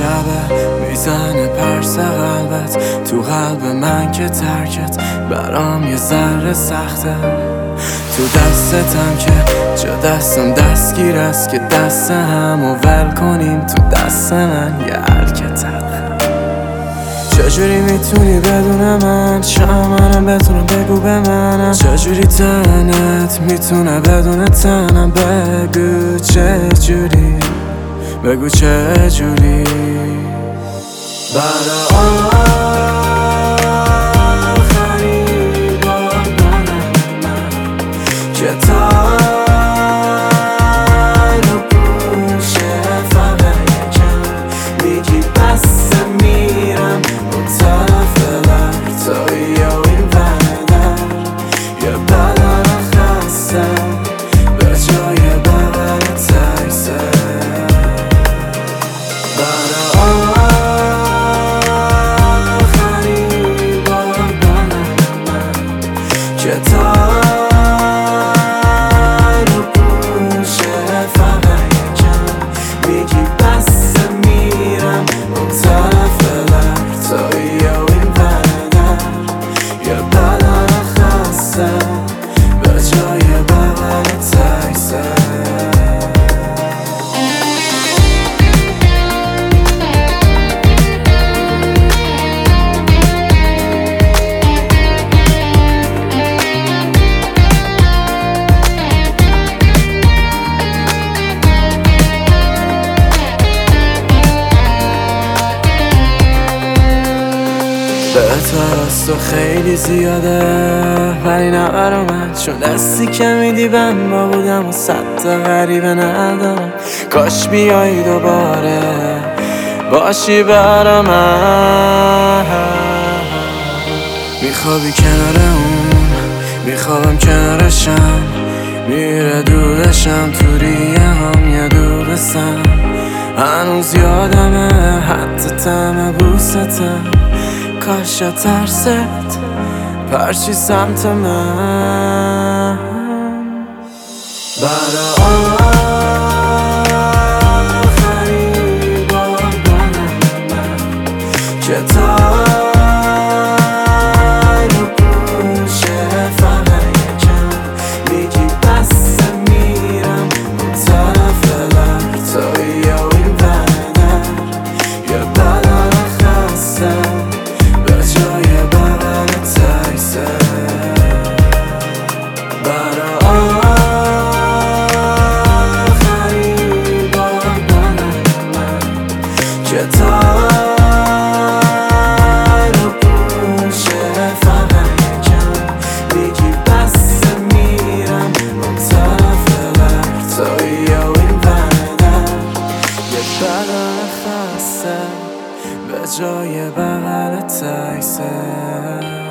شبه میزنه پرس قلبت تو قلب من که ترکت برام یه ذره سخته. تو دستتم که جا دستم دستگیر است که دست همو ول کنیم تو دست من یه حرکتت. چجوری میتونی بدون من شام منم بتونم بگو به منم چجوری تنت میتونه بدون تنم بگو چجوری بگو چجوری برای آخری بار منم که تای رو پوشه فقط یکم میگی بسته میرم اون طرف لر توی و این بردر یه بدن خسته به جای بغل تکسه برای آخری بار منم که تای رو پوشه فقط یکم میگی بسته میرم اون طرف لر توی و این بردر یه بدن خسته به جای بغل تکسه. به از تو خیلی زیاده ولی نه برا من چون دستی که میدی بهم با بودم و 100 تا غریبه ندارم. کاش بیایی دوباره باشی برا من. میخوابی کنار اون میخوابم کنارشم میره دورشم تو ریه هم یه دورستم هنوز یادمه حتی طعم بوستم کاش ترست پرچی سمت من برای آخری بار منم که تای رو پوشه فقط یکم میگی بسته میرم اون طرف لر توی و این بردر یه بدن خسته به جای بغل تکسه برای آخری بار منم که تای رو پوشه فقط یکم میگی بسته میرم اون طرف لر توی و این بردر یه بدن خسته به جای بغل تکسه.